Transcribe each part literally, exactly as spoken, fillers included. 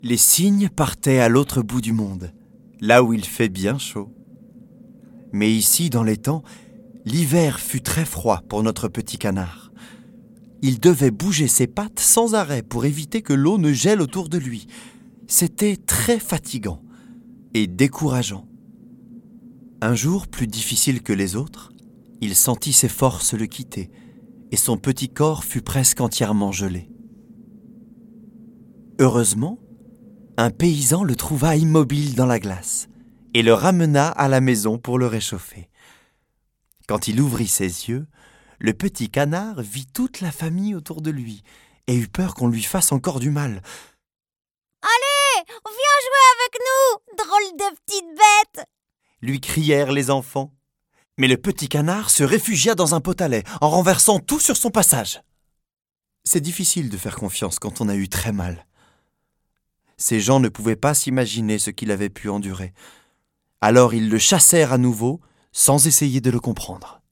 Les cygnes partaient à l'autre bout du monde, là où il fait bien chaud. Mais ici, dans l'étang, l'hiver fut très froid pour notre petit canard. Il devait bouger ses pattes sans arrêt pour éviter que l'eau ne gèle autour de lui. C'était très fatigant et décourageant. Un jour, plus difficile que les autres, il sentit ses forces le quitter et son petit corps fut presque entièrement gelé. Heureusement, un paysan le trouva immobile dans la glace et le ramena à la maison pour le réchauffer. Quand il ouvrit ses yeux, le petit canard vit toute la famille autour de lui et eut peur qu'on lui fasse encore du mal. « Allez, viens jouer avec nous, drôle de petite bête !» lui crièrent les enfants. Mais le petit canard se réfugia dans un pot à lait en renversant tout sur son passage. C'est difficile de faire confiance quand on a eu très mal. Ces gens ne pouvaient pas s'imaginer ce qu'il avait pu endurer. Alors ils le chassèrent à nouveau, sans essayer de le comprendre.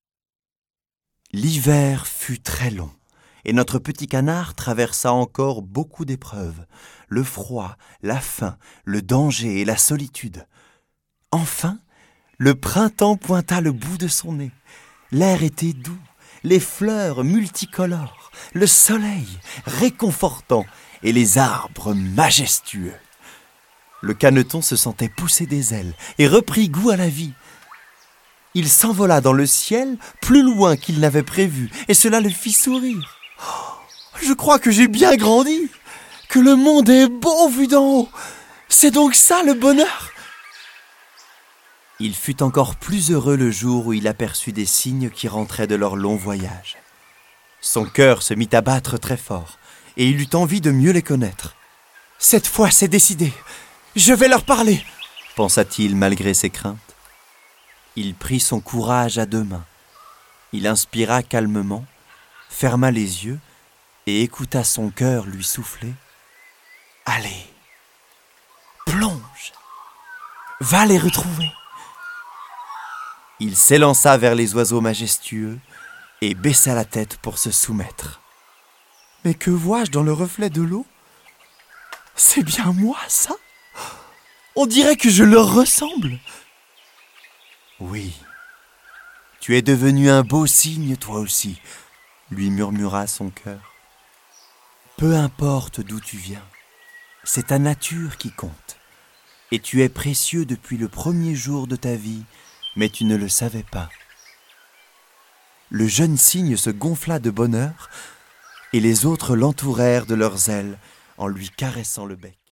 L'hiver fut très long, et notre petit canard traversa encore beaucoup d'épreuves. Le froid, la faim, le danger et la solitude. Enfin, le printemps pointa le bout de son nez. L'air était doux, les fleurs multicolores, le soleil réconfortant et les arbres majestueux. Le caneton se sentait pousser des ailes et reprit goût à la vie. Il s'envola dans le ciel plus loin qu'il n'avait prévu et cela le fit sourire. Oh, je crois que j'ai bien grandi, que le monde est beau vu d'en haut. C'est donc ça le bonheur. Il fut encore plus heureux le jour où il aperçut des cygnes qui rentraient de leur long voyage. Son cœur se mit à battre très fort et il eut envie de mieux les connaître. « Cette fois, c'est décidé. Je vais leur parler !» pensa-t-il malgré ses craintes. Il prit son courage à deux mains. Il inspira calmement, ferma les yeux et écouta son cœur lui souffler. « Allez, plonge, va les retrouver !» Il s'élança vers les oiseaux majestueux et baissa la tête pour se soumettre. Mais que vois-je dans le reflet de l'eau ? C'est bien moi, ça ? On dirait que je leur ressemble. Oui, tu es devenu un beau cygne, toi aussi, lui murmura son cœur. Peu importe d'où tu viens, c'est ta nature qui compte. Et tu es précieux depuis le premier jour de ta vie, mais tu ne le savais pas. Le jeune cygne se gonfla de bonheur et les autres l'entourèrent de leurs ailes en lui caressant le bec.